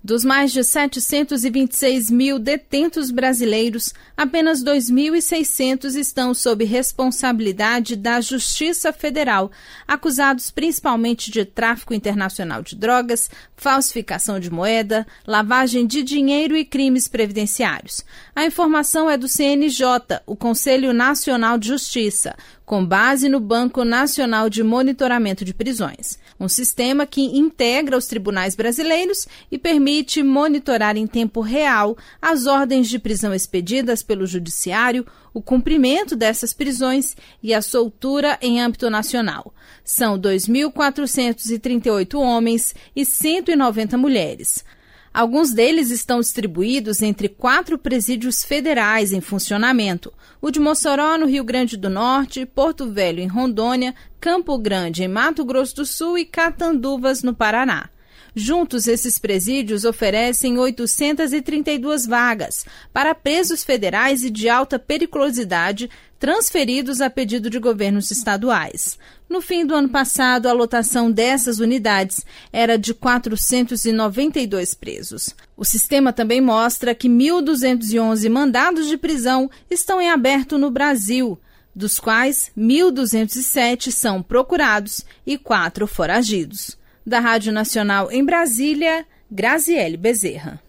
Dos mais de 726 mil detentos brasileiros, apenas 2.600 estão sob responsabilidade da Justiça Federal, acusados principalmente de tráfico internacional de drogas, falsificação de moeda, lavagem de dinheiro e crimes previdenciários. A informação é do CNJ, o Conselho Nacional de Justiça, com base no Banco Nacional de Monitoramento de Prisões, um sistema que integra os tribunais brasileiros e permite monitorar em tempo real as ordens de prisão expedidas pelo Judiciário, o cumprimento dessas prisões e a soltura em âmbito nacional. São 2.438 homens e 190 mulheres. Alguns deles estão distribuídos entre 4 presídios federais em funcionamento: o de Mossoró, no Rio Grande do Norte, Porto Velho, em Rondônia, Campo Grande, em Mato Grosso do Sul e Catanduvas, no Paraná. Juntos, esses presídios oferecem 832 vagas para presos federais e de alta periculosidade transferidos a pedido de governos estaduais. No fim do ano passado, a lotação dessas unidades era de 492 presos. O sistema também mostra que 1.211 mandados de prisão estão em aberto no Brasil, dos quais 1.207 são procurados e 4 foragidos. Da Rádio Nacional em Brasília, Graziele Bezerra.